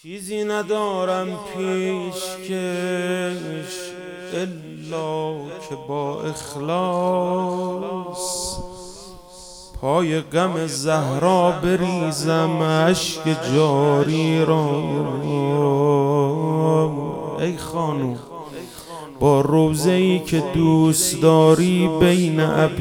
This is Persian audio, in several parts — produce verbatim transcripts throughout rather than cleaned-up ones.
چیزی ندارم پیشکش الا که با اخلاص پای غم زهرا بریزم اشک جاری را. ای خانم با روضه‌ای که دوست داری بین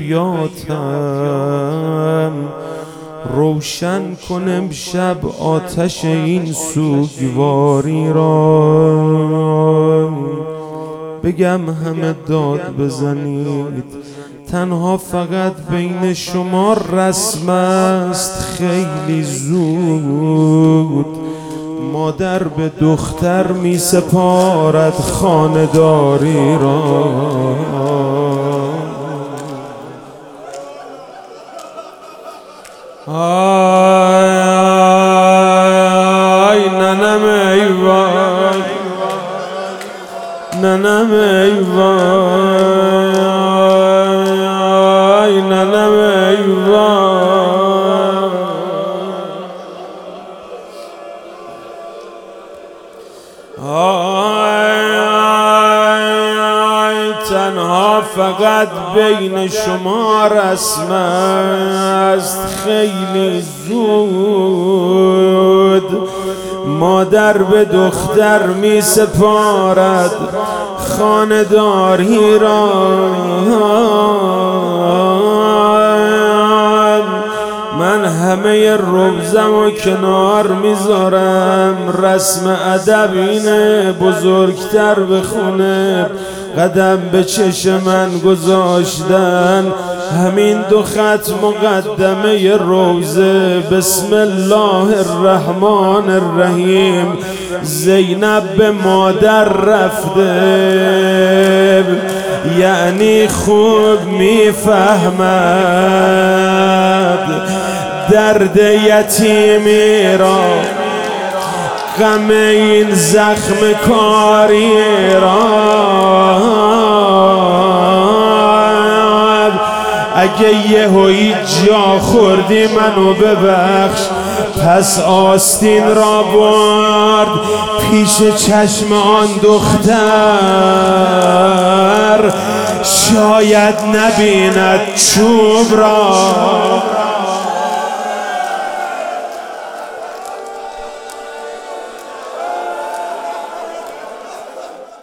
ابیاتم روشن کن امشب آتش این سوگواری را. بگم همه داد بزنید تنها فقط بین شما رسم است خیلی زود. مادر به دختر می سپارد خانه‌داری را. آی ننم ای وای ننم ای وای ننم ای وای. آی تنها فقط بین شما رسم است خیلی زود. مادر به دختر می سپارد خانه‌داری را. من همه روزم و کنار میذارم، رسم ادب اینه بزرگتر بخونه. قدم به چش من گذاشتن همین دو خط مقدمه روزه. بسم الله الرحمن الرحیم. زینب به مادر رفته یعنی خوب میفهمد درد یتیمی را، غم این زخم کاری را. اگه یهویی جا خوردی منو ببخش، پس آستین را برد پیش چشم آن دختر، شاید نبیند چوب را.